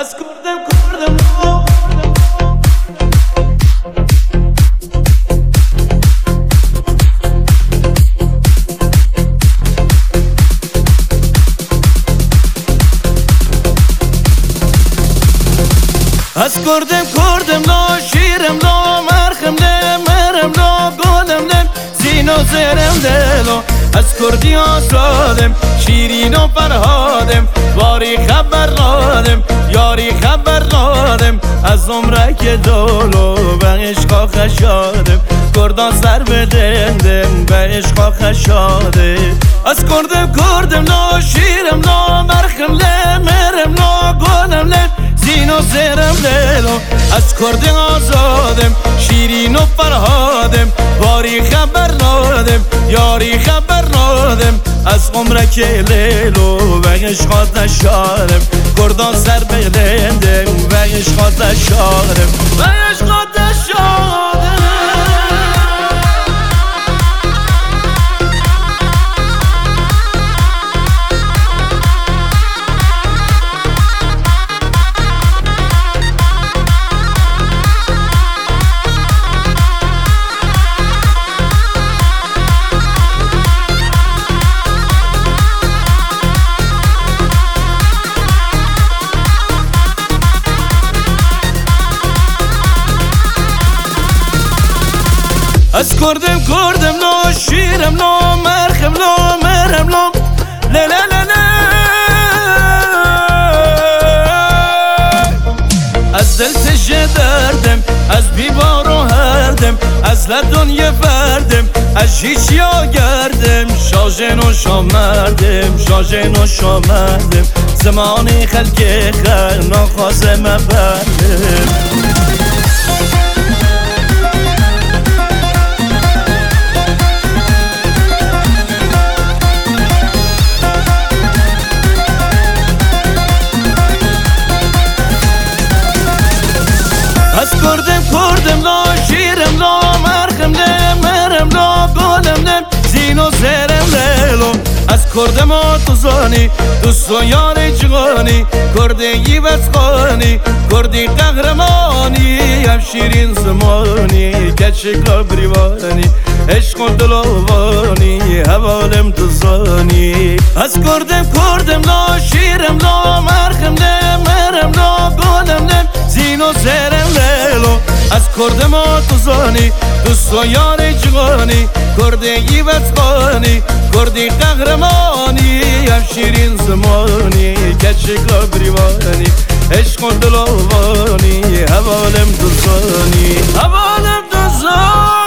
از کردم از کردم لا شیرم لا مرخم لا مرم لا گلم لا زین و زرم دلو از کردی آزادم شیرین و فرهادم باری خبر دادم یاری خبر دادم از عمره که دولو به عشقا خشادم کردان سر بدندم به عشقا خشاده از کردم لا شیرم لا مرخم لا مرم لا گلم لا زین و زرم دلو از کردی آزادم شیرین و فرهادم باری خبر دادم یاری خبر دادم از عمره که لیلو و عشقات نشارم کردان سر بلندم و عشقات نشارم و عشقات نشارم از کردم لا شیرم لا مرخم لا مرم لا لا لا لا لا از دل تشه دردم از بیبار و هردم از لدنیا فردم از هیچ یا گردم شاجن و شامردم شاجن و شامردم زمانی خلق خیر ناخواسته مبردم از کردم لا شیرم لا مرخم لا مرم لا گلم لا زین و زرم لیلو از کردم تو زانی دوست و یار جوانی کردگی وزخانی کردی قهرمانی هم شیرین زمانی کچکلا بریوانی عشق و دلوانی حوالم تو زانی از کردم لا شیرم لا مرخم لا مرم لا گلم لا زین و زرم لیلو از کردم تو زانی دوست و یار جوانی کردگی وزخانی کردی قهرمانی هم شیرین زمانی کچکلا بریوانی عشق و دلوانی حوالم تو زانی حوالم تو زانی